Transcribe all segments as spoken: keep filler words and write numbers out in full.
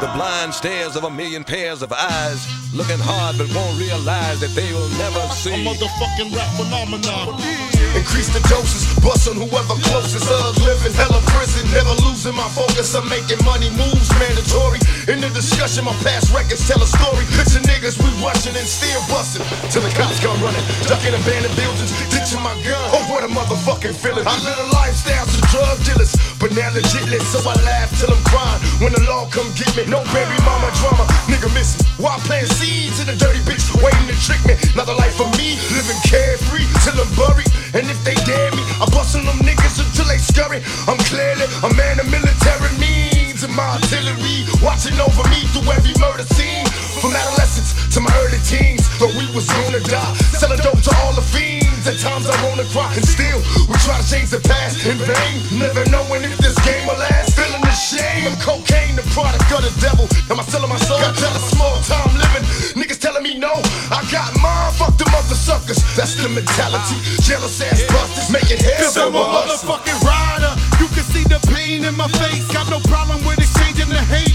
The blind stares of a million pairs of eyes, looking hard but won't realize that they will never see. A motherfucking rap phenomenon. Increase the doses, bust on whoever closest. Thug living hella prison, never losing my focus. I'm making money moves mandatory. In the discussion, my past records tell a story. Picture niggas we rushing and still busting till the cops come running, ducking abandoned buildings, ditching my gun. Oh, what a motherfucking feeling. I live a lifestyle to drug dealers, but now legitless, so I laugh till I'm crying when the law come get me. No baby mama drama, nigga missing. Why plant seeds in a dirty bitch waiting to trick me? Not the life for me, living carefree till I'm buried. And if they dare me, I bust on them niggas until they scurry. I'm clearly a man of military means, and my artillery watching over me through every murder scene. From adolescence to my early teens, thought we was gonna die, selling dope to all the fiends. At times I wanna cry, and still we try to change the past in vain, never knowing if this game will last. Feeling the shame of cocaine, the product of the devil. Am I selling my soul? Got tell a small time living. Niggas telling me no, I got mine. Fuck them other suckers. That's the mentality. Jealous ass busters making hell. Cause I'm a motherfucking rider. You can see the pain in my face. Got no problem with exchanging the hate.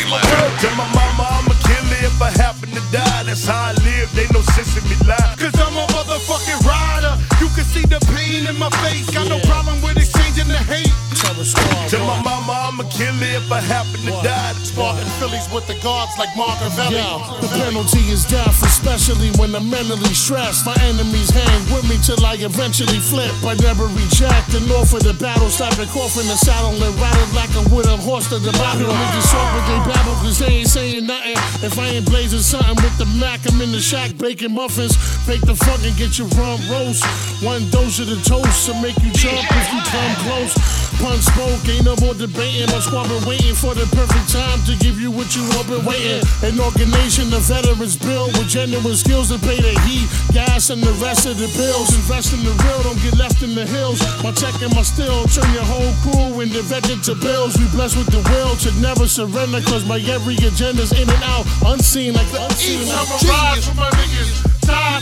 Tell my mama I'm a killer if I happen to die. That's how I live. They no sense in me lie. Cause I'm a motherfucking rider. You can see the pain in my face. Got no problem with exchanging the hate. Tell my mama I'm a killer if I happen to die. Sparking Phillies with the guards like Machiavelli. Yo, the penalty is death, especially when I'm mentally stressed. My enemies hang with me till I eventually flip. I never reject, and off of the battle, slap the cough in the saddle and rattle like a with a horse to the bottle. Niggas talk but they babble cause they ain't saying nothing. If I ain't blazing something with the Mac, I'm in the shack baking muffins. Fake the fuck and get your rum roast. One dose of the toast to make you jump if you come close. Pun spoke, ain't no more debating. My squad been waiting for the perfect time to give you what you all been waiting. An organization of veterans built with genuine skills to pay the heat, gas, and the rest of the bills. Invest in the real, don't get left in the hills. My tech and my steel turn your whole crew into vegetables. We blessed with the will to never surrender, cause my every agenda's in and out, unseen like the unseen. I'ma rise for my niggas, die